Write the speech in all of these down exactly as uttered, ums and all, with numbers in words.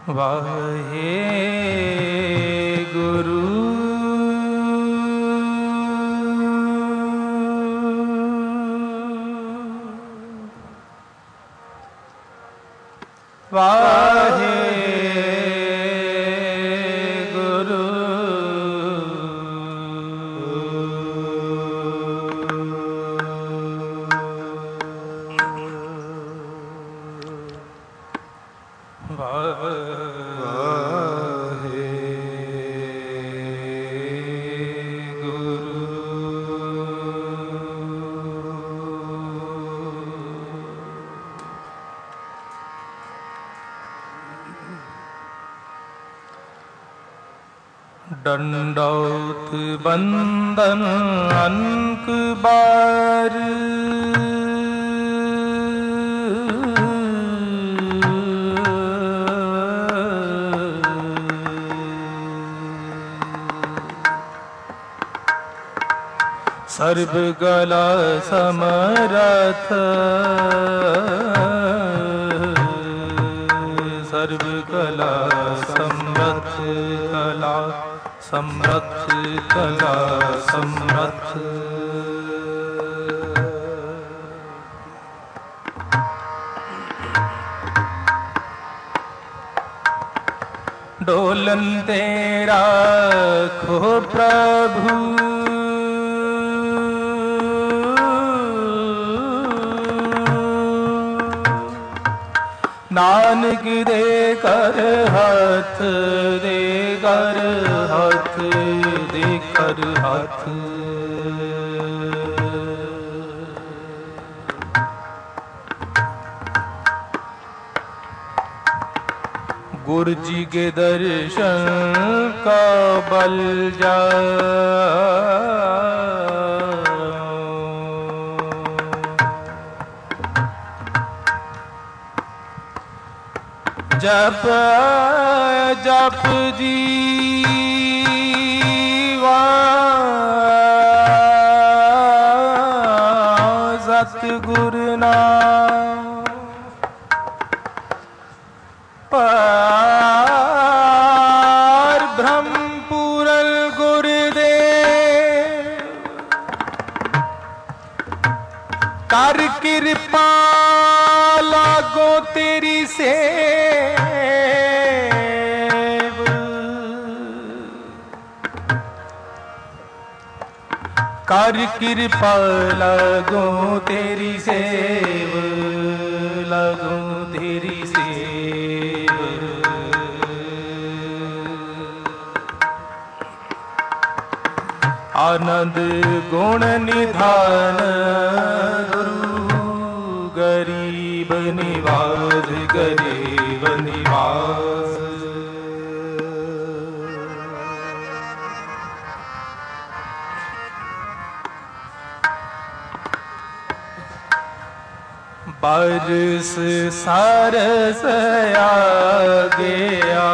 वाहे गुरु वाहे गुरु दंडौत बंदन अनक बार सर्व गला समरथ सर्व कला समरथ कला समरथ कला समरथ डोलन तेरा खो प्रभु नानक दे कर हाथ दे कर हाथ दे कर हाथ गुरु जी के दर्शन का बल जा जप जप जीवा सतगुरु नाम पार ब्रह्म पूरन गुरुदेव कर कृपा लागो तेरी से कर कृपा लगो तेरी सेव लगो तेरी सेव आनंद गुण निधान गुरु गरीब निवास गरीब निवास बरस सरस आ गया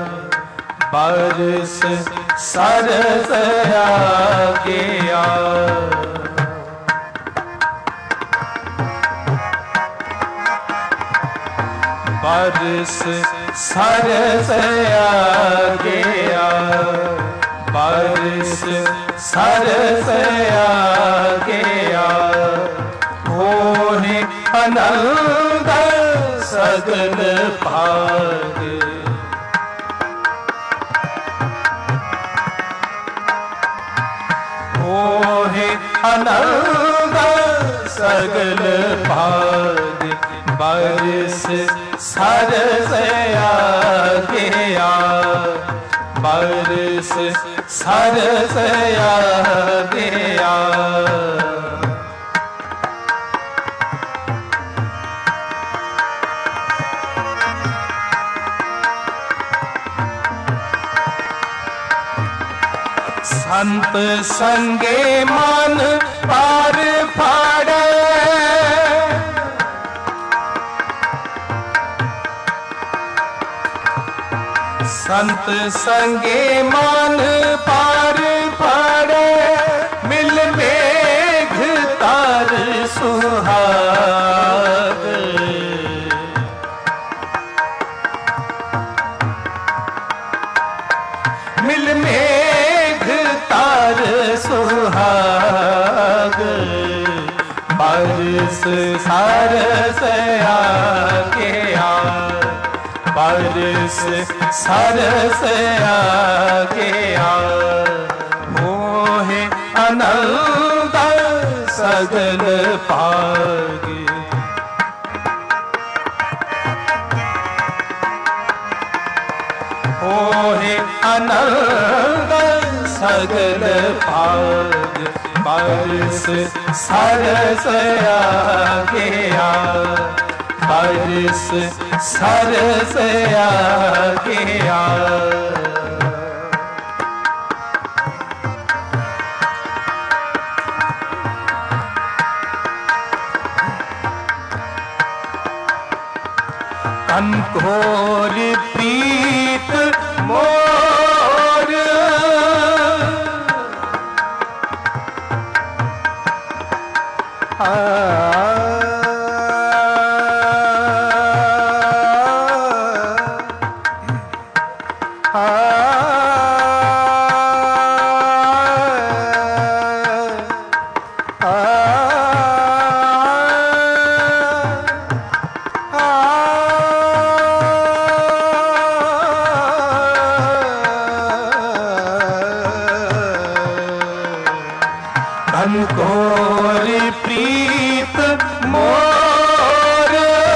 बरस सरस आ गया बरस सरस आ गया बरस सरस आ गया होने आनंद सगल भाग होने आनंद सगल भाग बरस सरस आ गया बरस सरस आ गया संत संगे मन पार फाड़े संत संगे मन पार फाड़े मिल मेघ तार सुहाग बरस सरस आगे आ मोहे आनंद सगल पागे। मोहे आनंद सगल पाग बरस सरस आगे आ बरस सरस आगे आ। कंठोर प्रीत मोर आ कंठोर प्रीत मोर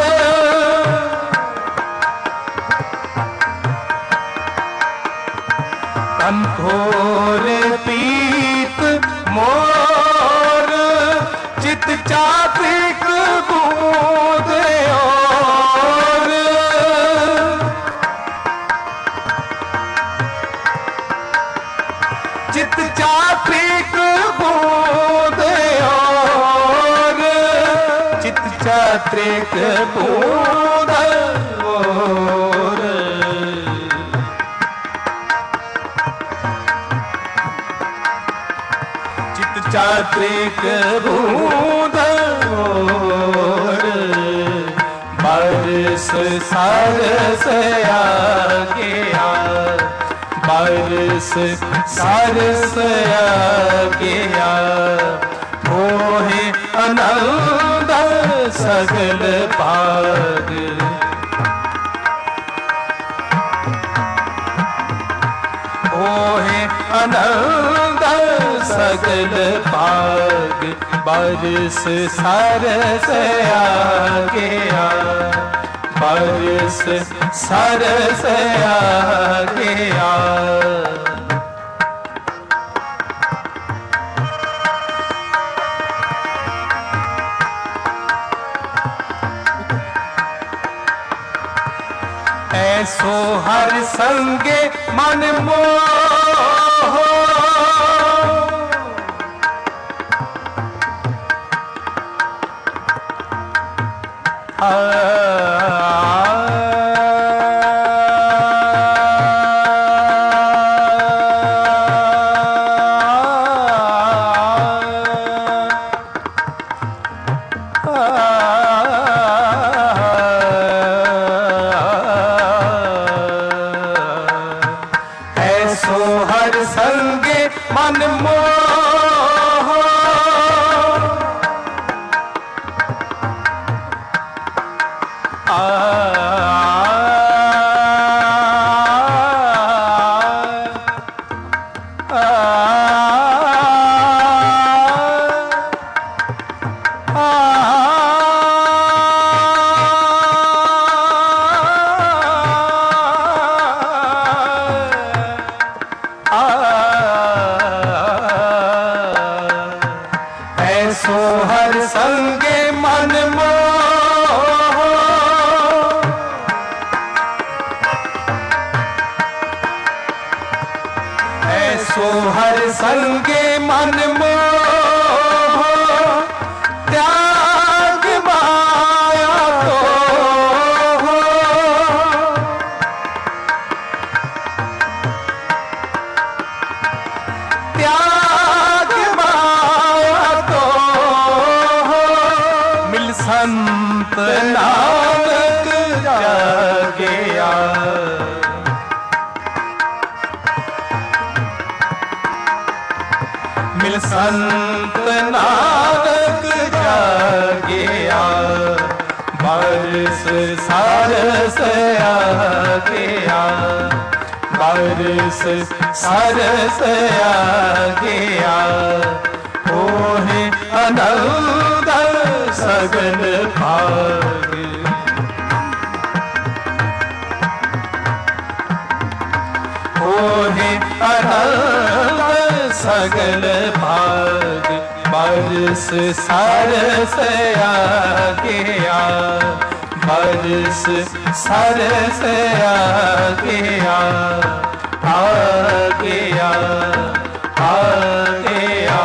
कंठोर प्रीत मोर चित चात्रिक बूंद और चित चात्रिक बूंद और चित चात्रिक बूंद और चित चात्रिक बूंद और बरस सरस आगे आ बरस सरस आगे आ मोहे आनंद सगल पाग। मोहे आनंद सगल पाग बरस सरस आगे आ बरस सरस आगे आ। ऐसो हर संगे मन मोह आ हर संगे मन मोह आ ऐसो हर संगे मन मोह ऐसो हर संगे मन मोह त्याग माया तो त्याग संत नानक जागे आ मिल संत नानक जागे आ बरस सरस आ गया, बरस सरस आ गया, ओहे आनंद सगन भाग। ओहे आनंद सगन भाग, बरस सरस आ गया, बरस सरस आ गया, आ गया, आ गया।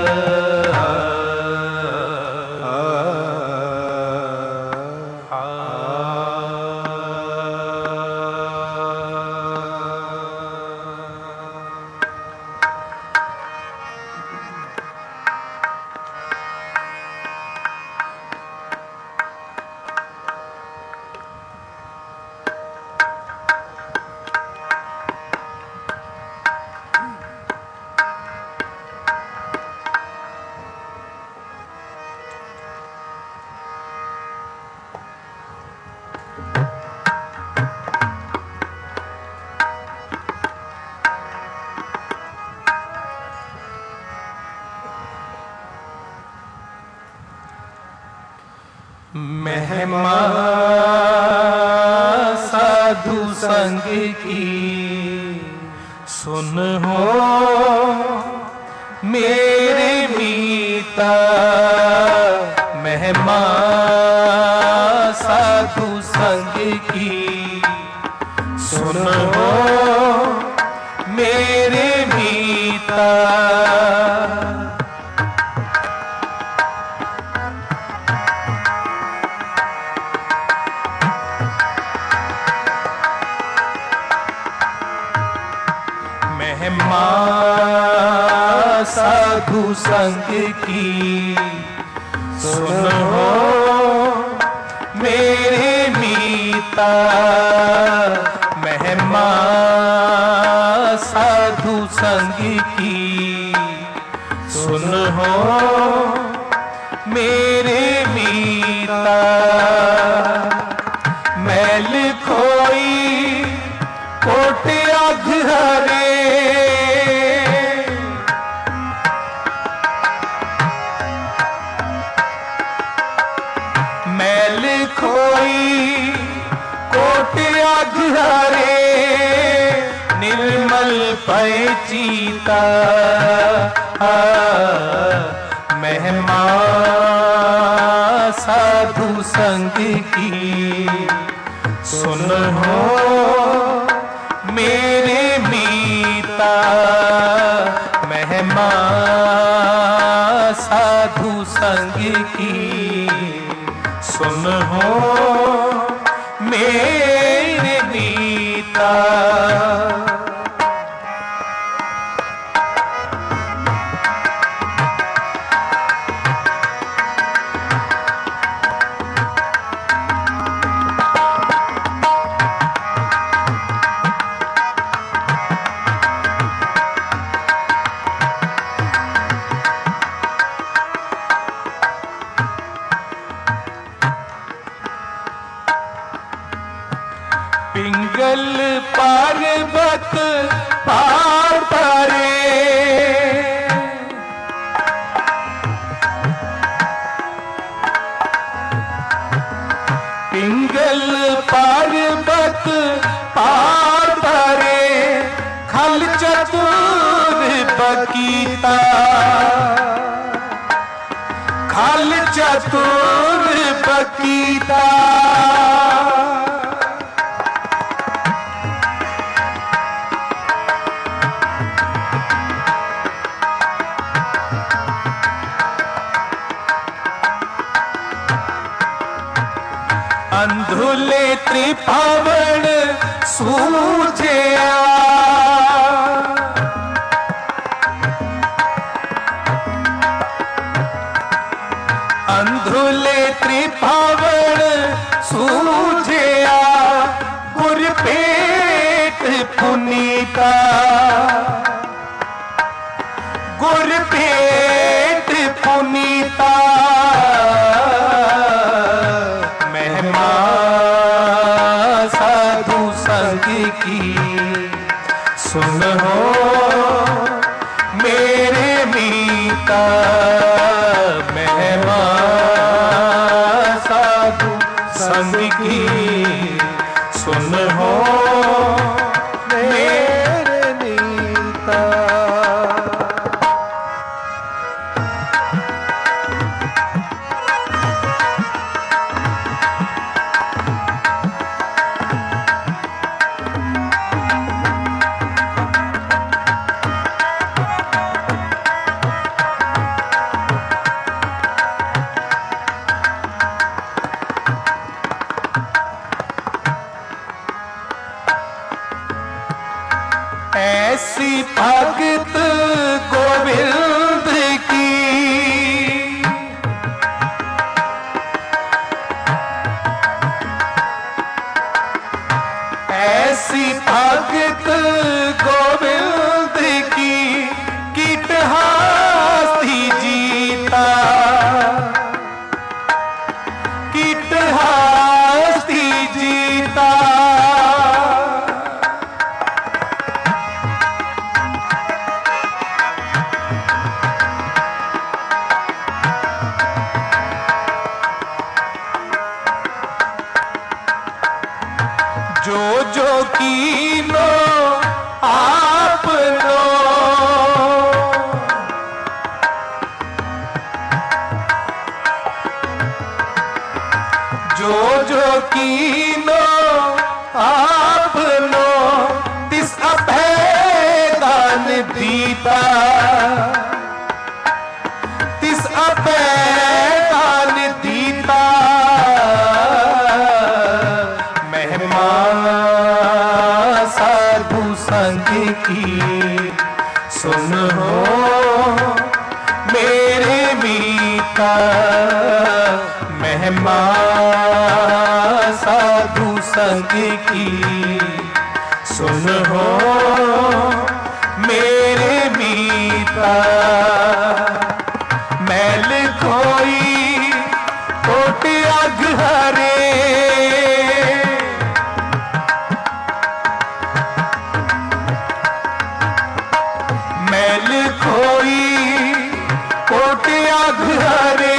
महिमा साधु संग की सुन हो मेरे मीता, महिमा साधु संग की सुन हो मेरे मीता। महिमा साधु संग की सुन हो मेरे मीता, महिमा साधु संग की सुन हो मेरे मीता। मैल खोई कोटिया घरे, मैल खोई कोटिया घरे, निर्मल पैचीता। महिमा साधु संग की सुन हो मेरे मीता, महिमा साधु संग की सुन हो मेरे मीता। पिंगल पर्वत पार परे, पिंगल पर्वत पार परे, खल चतुर बकीता, खल चतुर बकीता। अंधुले त्रिपावण सूझया, अंधुले त्रिपावण सूझया, गुरपेट पुनीता, गुरपेट पुनीता। महिमा की सुन हो मेरे मीता महिमा साधु संग की सुन हो मेरे मीता। ऐसी भगत गोविंद की ऐसी भगत गोविंद की कीटहासी जीता कीटहासी जीता। जो जो कीनो आपनो जो जो कीनो आपनो तिस अभय दान दीता तिस अभय दान दीता। महिमा साधु संग की सुन हो मेरे मीता महिमा साधु संग की सुन हो मेरे मीता। मैल खोई कोट अग हरे मैल खोई कोट अग हरे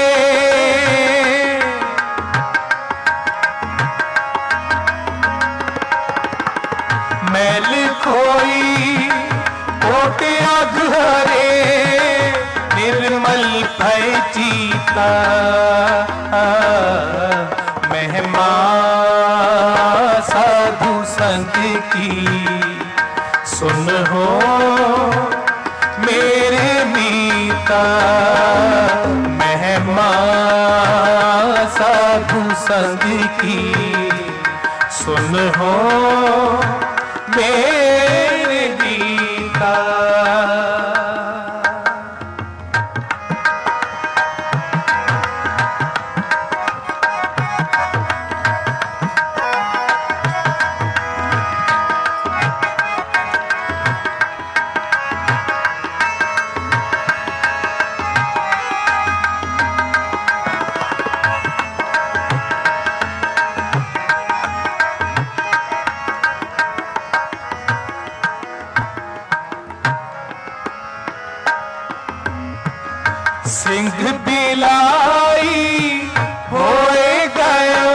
मैल खोई कोट अग हरे निर्मल भय चीता। महिमा साधु संग की सुन हो मेरे मीता महिमा साधु संग की सुन हो मेरे मीता। सिंह बिलाई होए गयो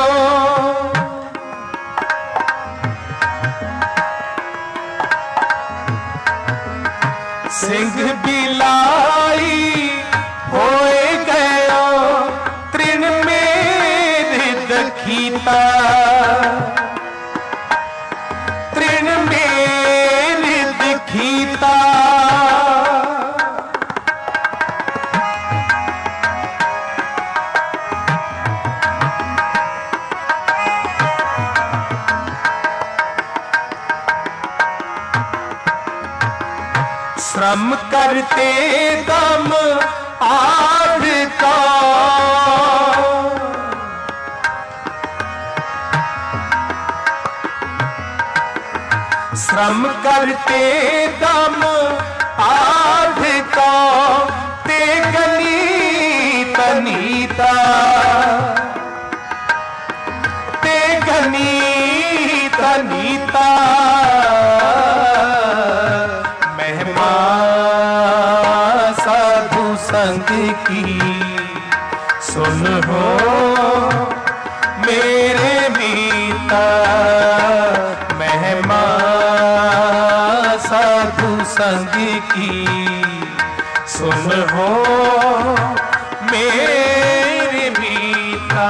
सिंह बिलाई होए गयो तृण में दखीता तृण में दखीता। श्रम करते दम आध का श्रम करते दम आध का ते गनी तनीता ते गनी तनीता महिमा साधु संग की सुन हो मेरे मीता महिमा साधु संग की सुन हो मेरे मीता।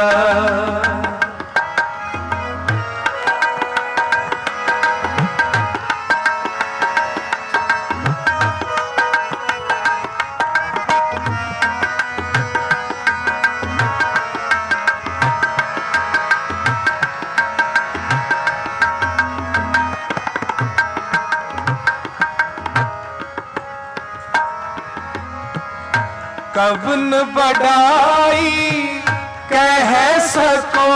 कवन बढ़ाई कह सको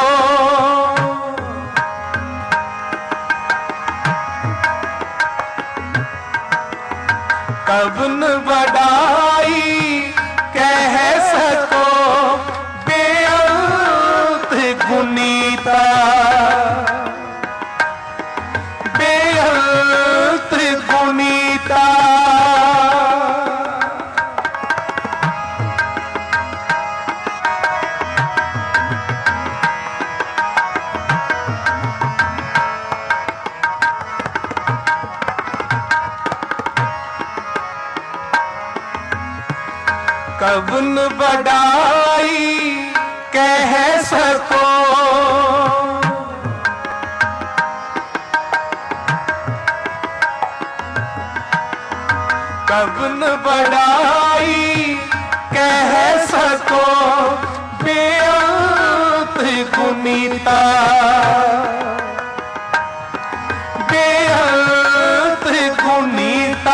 कवन बढ़ाई कह सको बेअंत गुनीता बेअंत गुनीता। कवन बढ़ाई कह सको कवन बढ़ाई कह सको बेअंत गुनीता बेअंत गुनीता।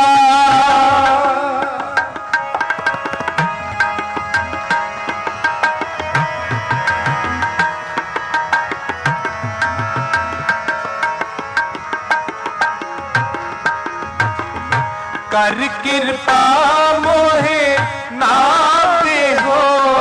कर कृपा मोहे नाते हो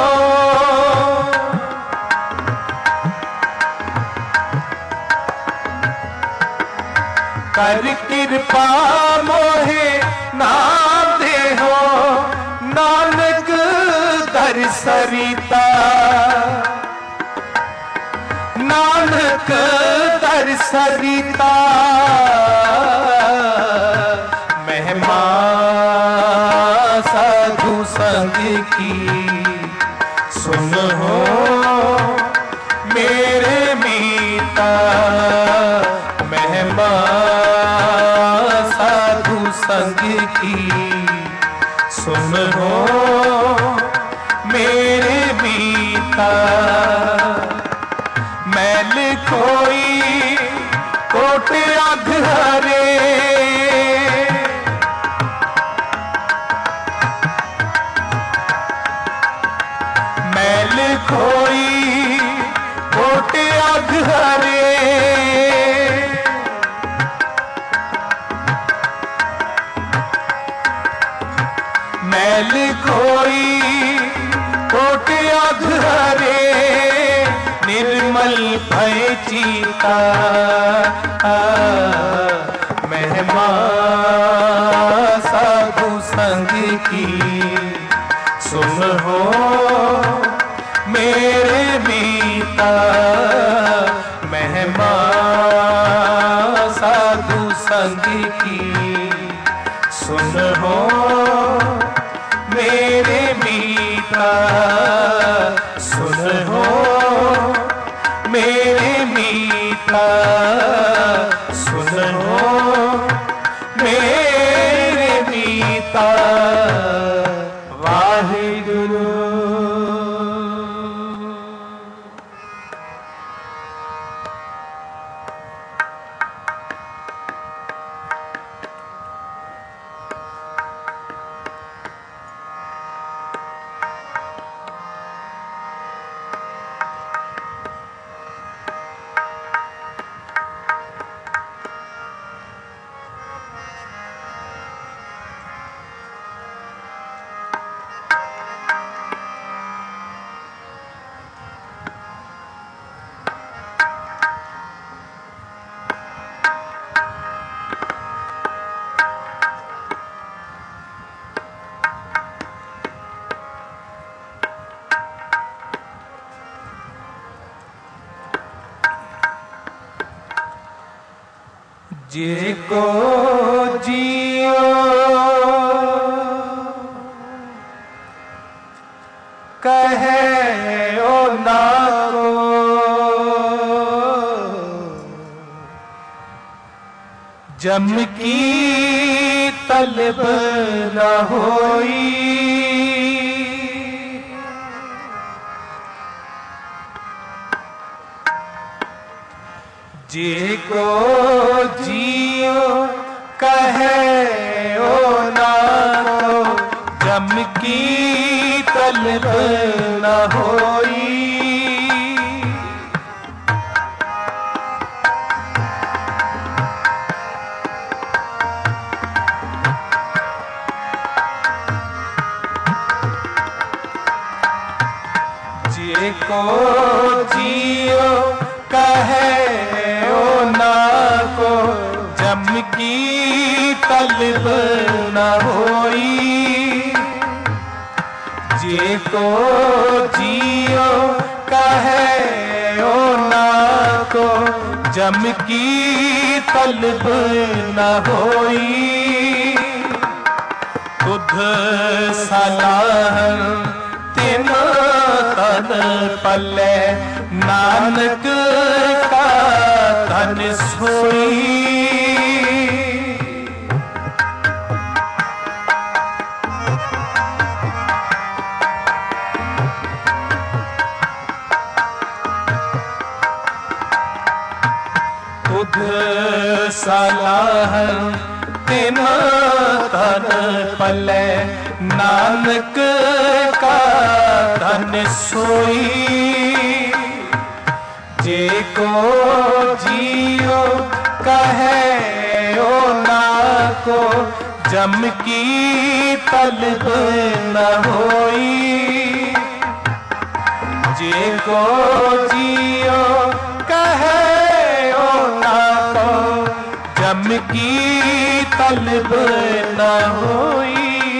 कर कृपा मोहे नाते हो नानक दर सरिता नानक दर सरिता। महिमा साधु संग की सुन हो मेरे मीता महिमा साधु संग की सुन हो मेरे मीता। मैल कोई कोट अघरे मैल कोई कोट अघरे मैल कोई कोट अघरे निर्मल भय चीता महिमा साधु संग की सुन हो मेरे मीता महिमा साधु संग की सुन हो मेरे मीता सुन हो मेरे मीता सुन हो मेरे मीता। वाहिगुरु। जिको जियो कहे ओ ना को, जम की तलब न होई। जिको जियो कहे ओ ना को, जम की तलब न होई। जिको जियो कहे ओ ना को, जम की तलब न होई। जिको जियो कहे ओ ना को, जम की तलब न होई। तुध सलाह तिन तन पले, नानक का तन सोई। तुध सलाह तिन तन पले, नानक का तन सोई। जिको जियो कहे ओ ना को, जम की तलब न होई। जिको जियो कहे ओ ना को, जम की तलब न होई।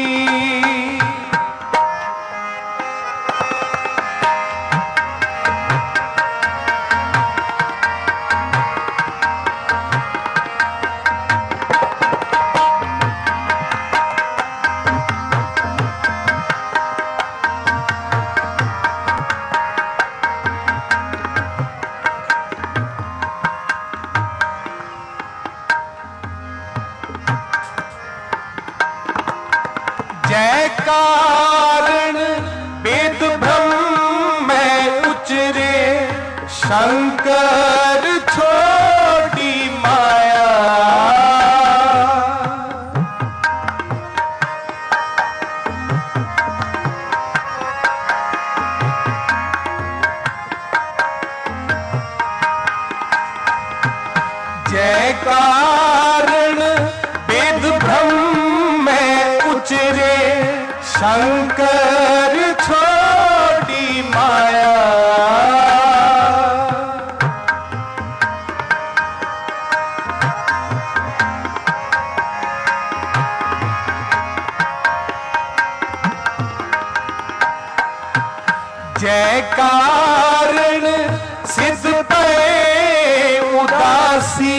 जय कारण वेद ब्रह्म में उचरे, शंकर छोड़ी माया। जय कारण वेद ब्रह्म में उचरे, शंकर छोड़ी माया। जय कारण सिद्ध पे उदासी,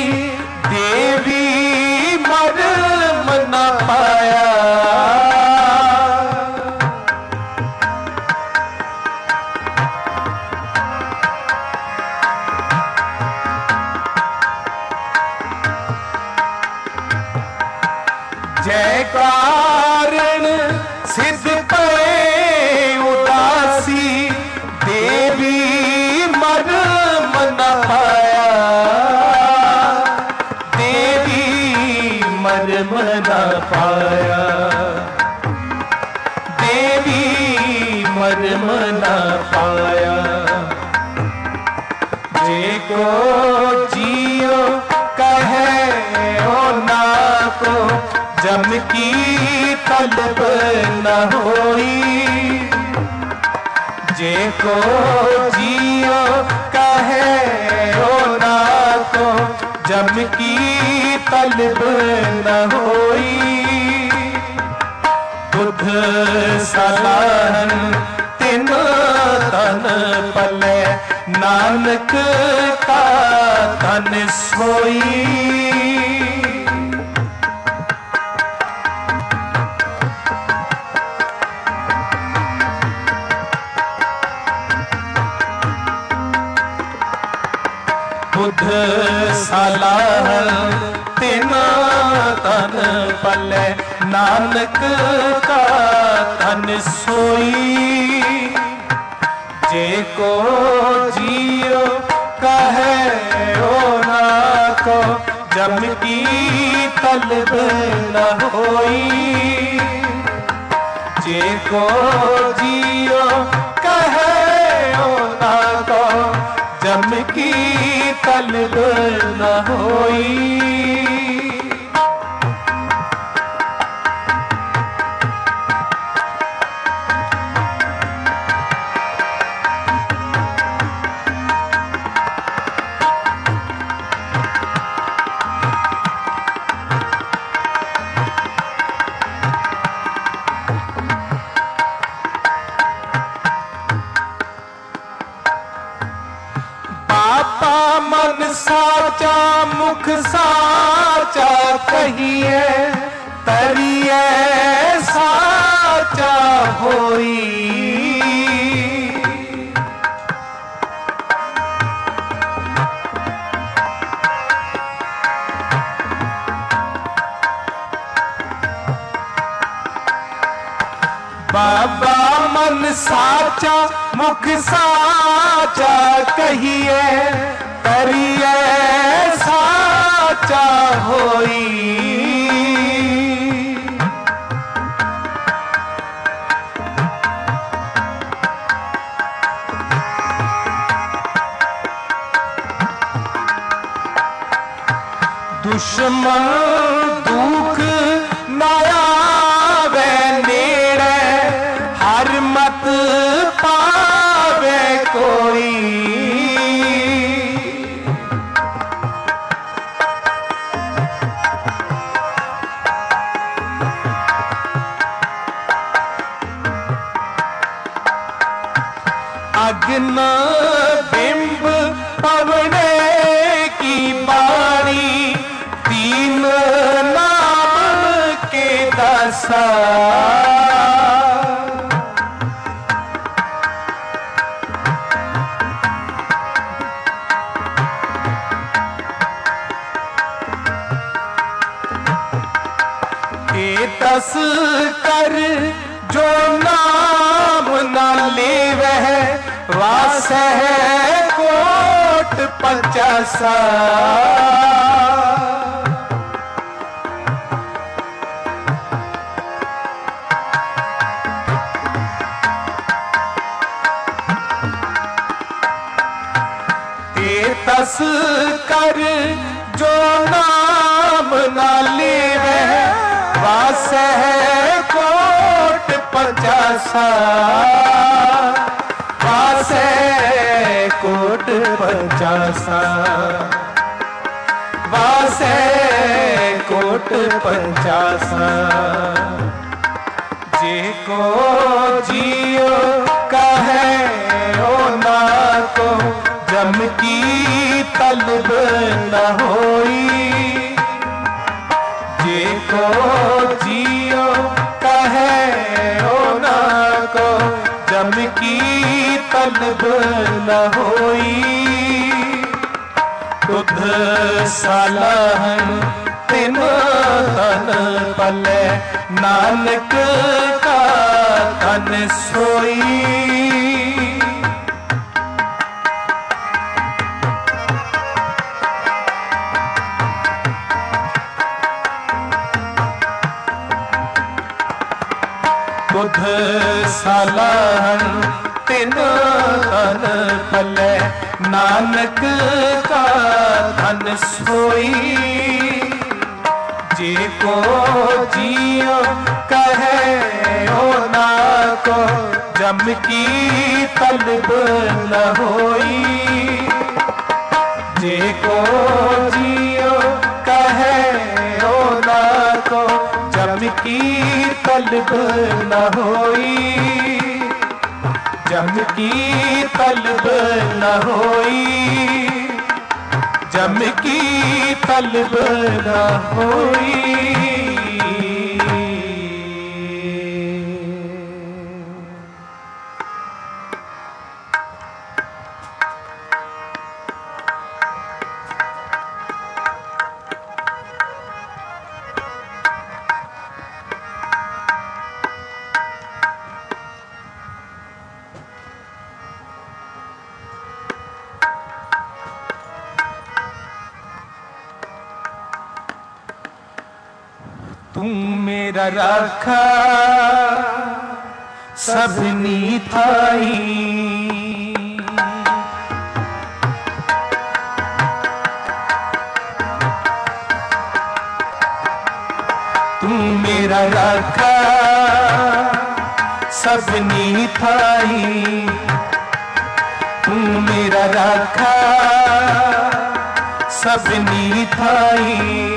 देवी मर्म न पाया। जय कारण सिद्ध पे उदासी, देवी मर्म न पाया। देवी मर्म न पाया। देवी मर्म न पाया। जिको जियो कहे ओ ना को, जम की तलब न होई। जिको जियो कहे ओ ना को, जम की तलब न होई। तुध सलाह तिन तन पले, नानक का तन सोई। सलाहन तिना तन पले, नानक का तन सोई। जे को जियो कहे ओ ना को, जम की तलब न होई। जे को जियो कहे ओ ना को, जम की तलब न होई। मन साचा मुख साचा कहिए, तरिए साचा होई। बाबा मन साचा मुख साचा कहिए, तरिए साचा होई। दुश्मन दुख न आवे नेड़े, हर मत पावे कोई। अग्न बिंब पवने की बाणी, तीन नाम के दसा। ए दस कर जो नाम न लेवह, वास है कोट पचासा। ते तस कर जो नाम न लेवे, वास है कोट पचासा। वास है कोट पचासा, वास है कोट पचासा। जे को जियो कहे ओ ना को, जम की तलब न होई। जे को जियो कहे ओ ना को, जम की तलब न होई। तुध सलाहन तिन तन पले, नानक का तन सोई। तुध सलाहन तिन तन पले, नानक का धन सोई। जे को जियो कहे ओ ना को, जम की तलब न होई। जे को जियो कहे ओ ना को, जम की तलब न होई। जम की तलब न होई। जम की तलब न होई। तू मेरा राखा सबनी थाई, तू मेरा राखा सबनी थाई, तू मेरा राखा सबनी थाई।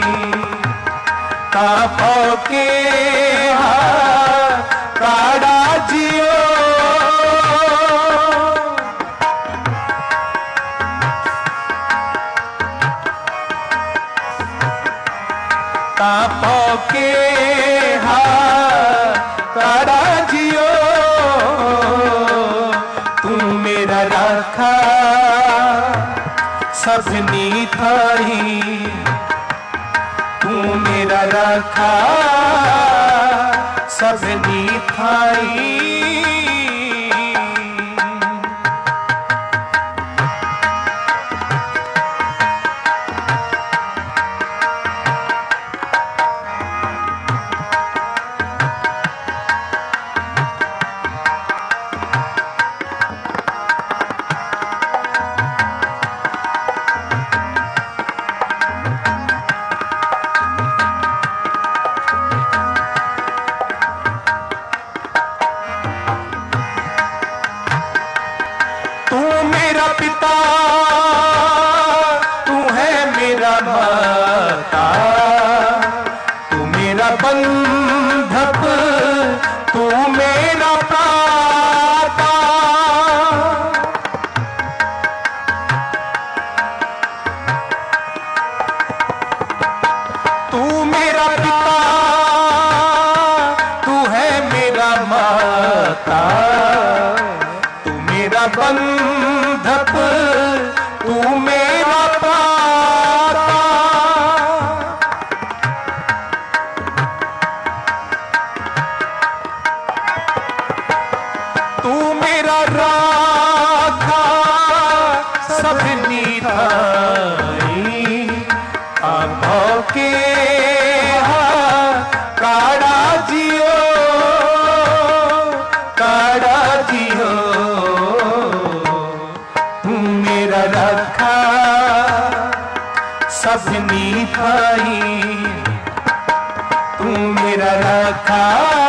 तापों के काड़ा जियो, तापों के काड़ा जियो, तू मेरा राखा सबनी थाई, तू मेरा राखा सबनी थाई। पिता तू है मेरा माता, तू मेरा बंधक, तू मेरा प्राता, तू मेरा पिता तू है मेरा माता, तू मेरा बंधक, तू मेरा प्राता, तू मेरा राखा सबनी थाई। आंखों के काड़ा जियो, काड़ा जियो, मेरा रखा सबनी थाई, तू मेरा रखा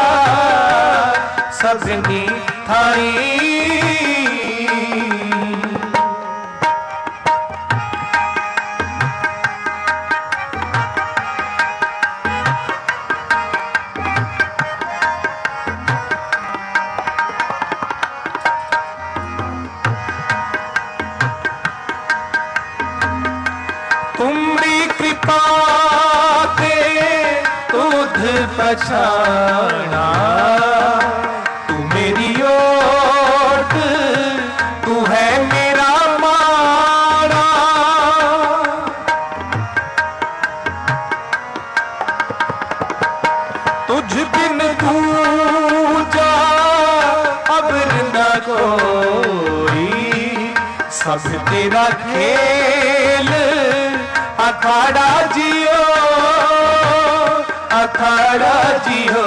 सबनी थाई। तुम्हारी कृपा के तुध पछाना, तू मेरी ओट, तू है मेरा मारा, तुझ बिन दूजा अबर न कोई, सब तेरा खेल अखाड़ा जियो, अखाड़ा जियो,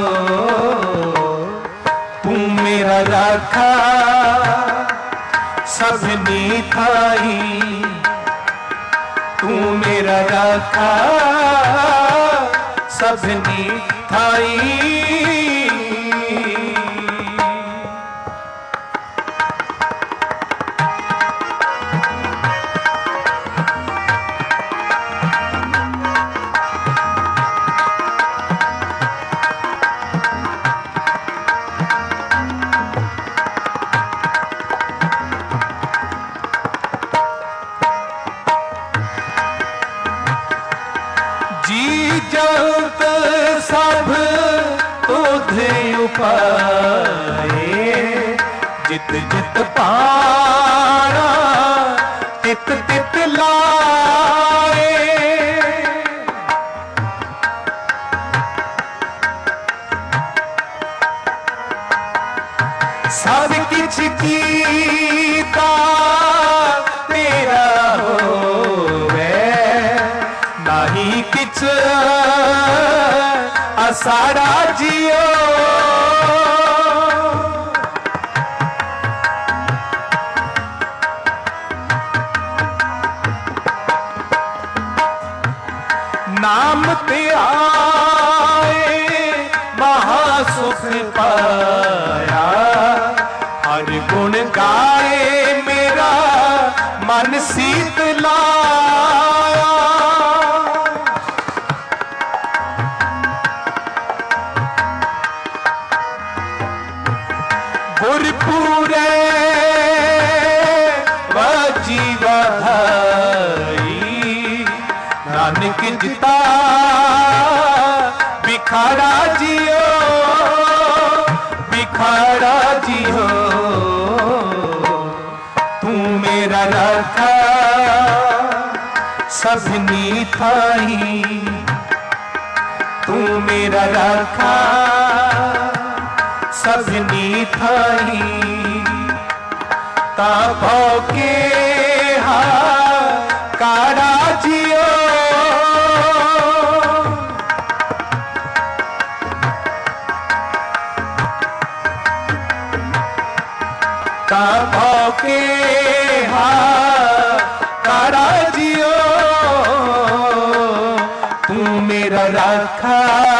तू मेरा राखा सबनी थाई, तू मेरा राखा सबनी थाई। जगत सब तुध उपाए, जित जित पाना तित तित लाए, सब किछ कीता तेरा होवे, नाही किछ असाड़ा जियो नाम ते आए महासुख पाया हर गुण गाए मेरा मन शीतलाया गुरपुरे नानक जिता बिखाड़ा जियो बिखाड़ा जियो तू मेरा रखा सबनी थाई तू मेरा रखा सबनी थाई तापो के हा काड़ा जियो तापो के हा काड़ा जियो तू मेरा रखा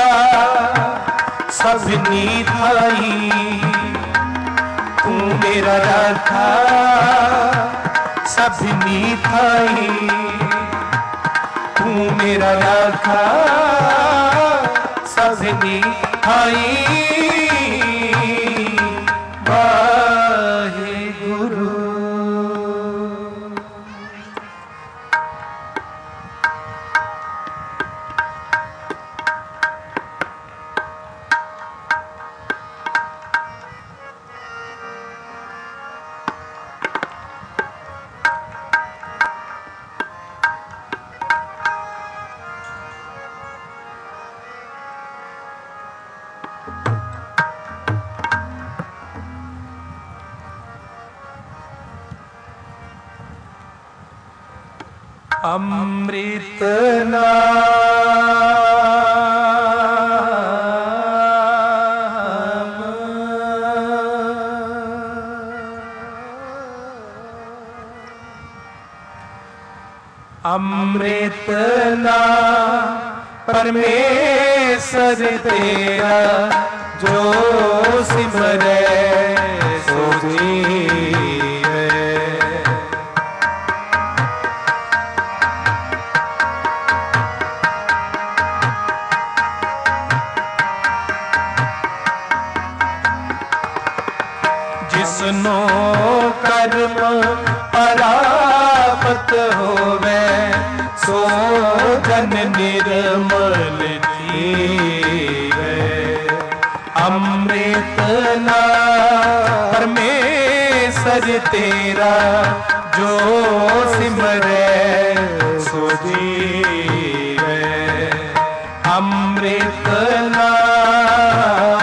सबनी थाई तू मेरा रखा सबनी थाई तू मेरा रखा सबनी थाई वाहे गुरु। अमृत नाम अमृत नाम परमेश्वर तेरा जो सिमरे सो जीवे जिसनो कर्म परापत होवे सो जन निर्मल जीवे अमृत नाम परमेश्वर तेरा जो सिमरे सो जीवे अमृत नाम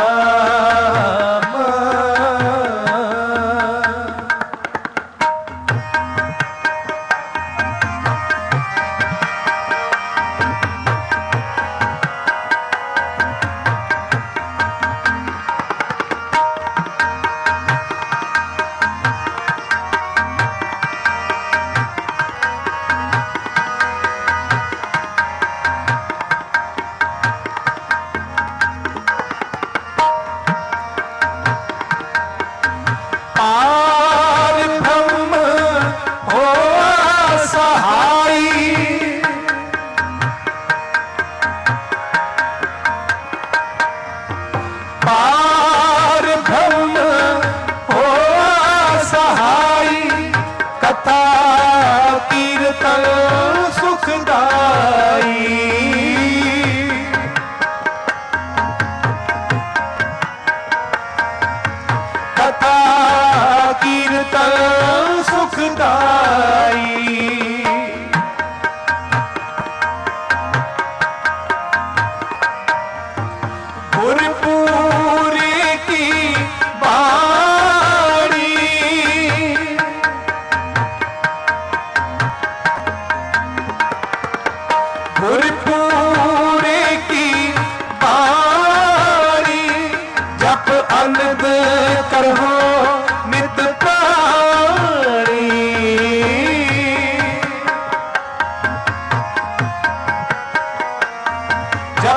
गुरपुरे की बाणी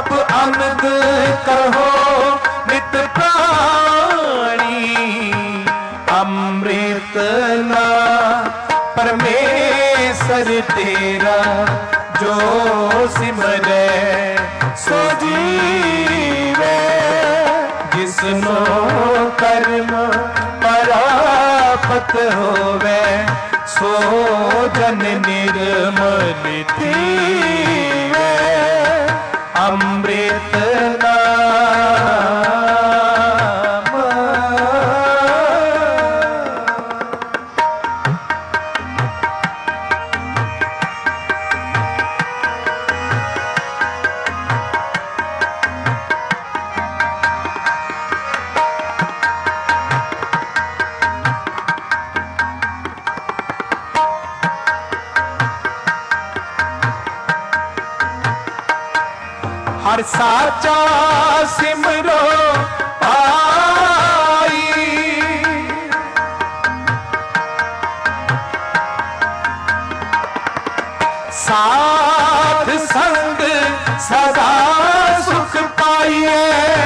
जप आनंद कहो नित प्राणी, अमृत ना परमेश्वर तेरा जो सिमरे सो जीवे, जिसनो कर्म परापत होवे सो जन निर्मल थीवे, अमृत नाम। हर साचा सिमरो पाई, साध संग सदा सुख पाइए,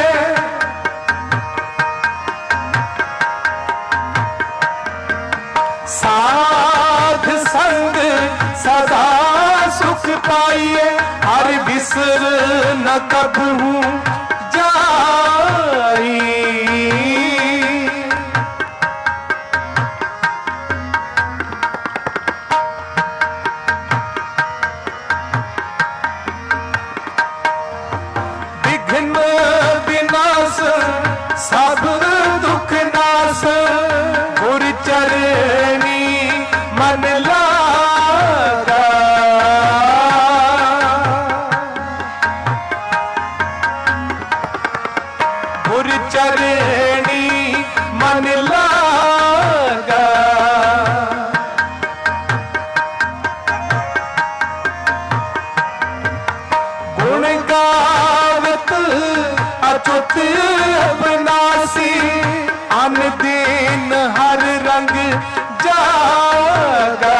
साध संग सदा सुख पाइए, हर बिसर न कबहू जाई, विघ्न विनाश सब दुख नाश, गुर चरणी मन लागा, गुर चरणी मन लागा, गुण गावत अचुत अविनाशी, अन दिन हर रंग जागा,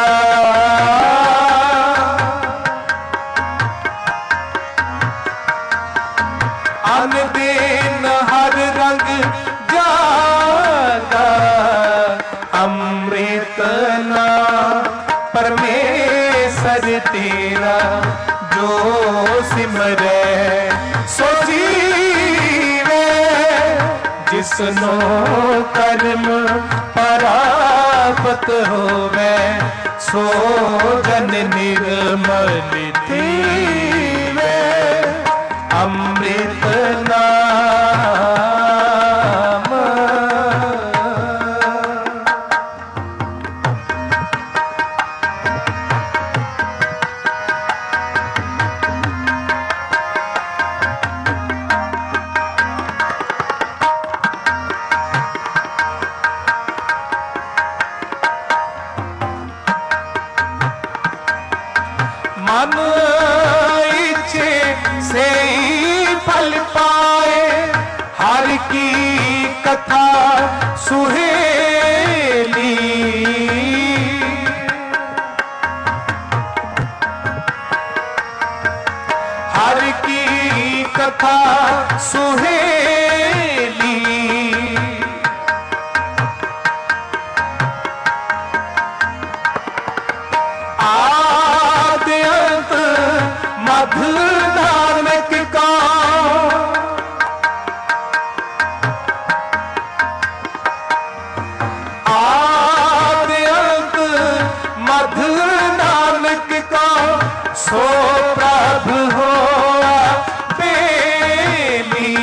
अन दिन हर रंग जागा, अमृत ना परमेश्वर तेरा जो सिमरे सो जीवे, जिसनो कर्म परापत होवे सो जन निर्मल थीवे, अमृत नाम। मन इच्छे से ही फल पाए, हर की कथा सुहेली, हर की कथा सुहेली, मधु नानक का आदि अंत, मधु नानक का सो प्रभु होआ बेली,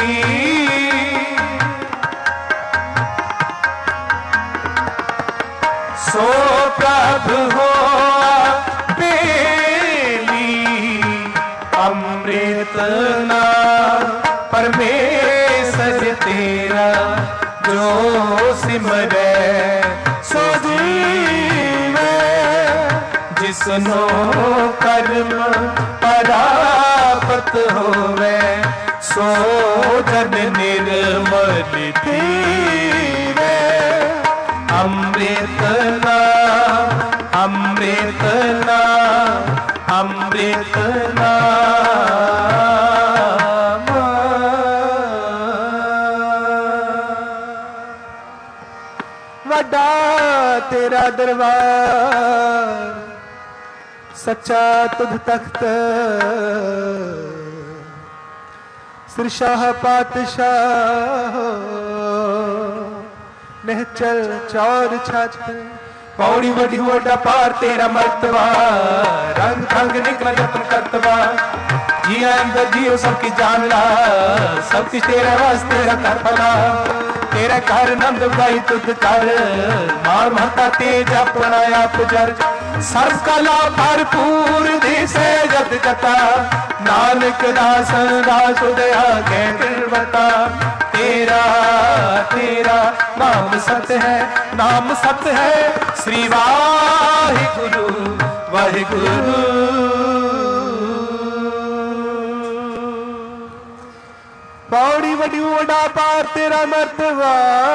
सो प्रभु होआ बेली, अमृत ना परमेश्वर तेरा जो सिमरे सो जीवे, जिसनो कर्म परापत होवे सो जन निर्मल थीवे, अमृत नाम, अमृत नाम, अमृत नाम। तेरा दरबार सच्चा तुध तख्त सिरशाह पातशाह निहचल चौर छत पौड़ी वडी वोडा पार तेरा मर्तबा रंग रंग निकला जतन करतबा जिया अंदर जियो सबकी जान ला सब कुछ तेरा वास्ते तेरा कर भला तेरा घर नंद भाई तुद कर मार महता तेज अपना आप जर सर्व कला भरपूर दिसे जत जता नानक दास दास उदया के बता तेरा तेरा नाम सत है नाम सत है श्री वाहिगुरु वाहिगुरु पौड़ी वडी वडा पार तेरा मर्तबा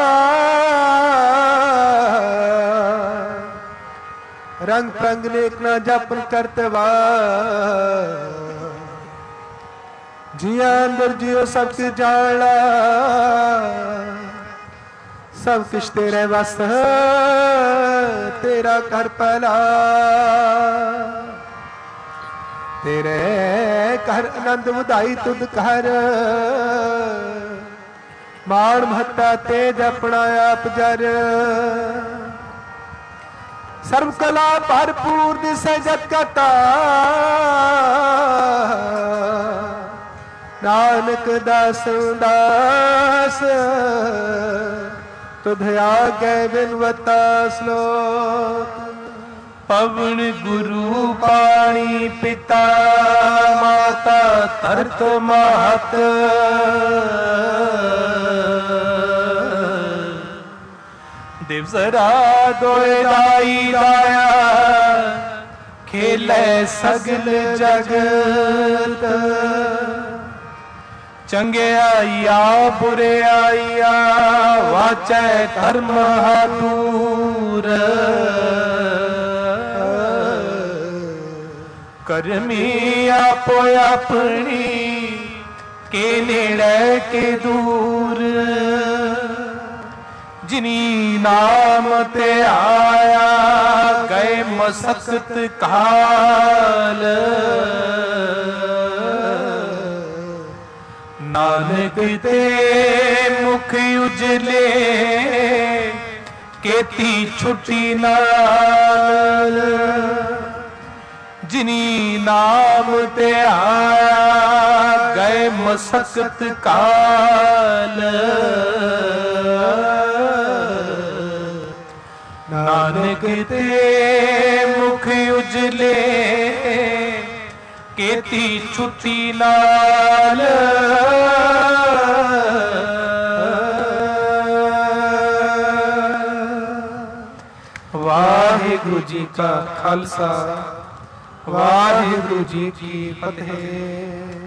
रंग पंग नेक ना जपन करतवा जिया अंदर जियो सब कुछ जाना सब कुछ तेरे बस तेरा कर पला तेरे घर आनंद ਵਧਾਈ तुद कर माण महता तेज अपना आप जर सर्व कला भरपूर दिसे जत कता नानक दास दास तुध आगे बिनवता श्लोक पवन गुरु पाणी पिता माता तरत महत दिवसरा दोए दाई दाया खेले सगल जगत चंगे आइया बुरे आइया वाचै धर्म दूर करमी आपो अपनी के नेड़े के दूर जिनी नाम ते आया गए मसकत काल नानक ते मुख उजले केती छुट्टी नाल जिनी नाम ते आया गए मसकत काल नानक ते मुख उजले केती छुट्टी नाल वाहिगुरु जी का खालसा वाहिगुरु जी की फतेह।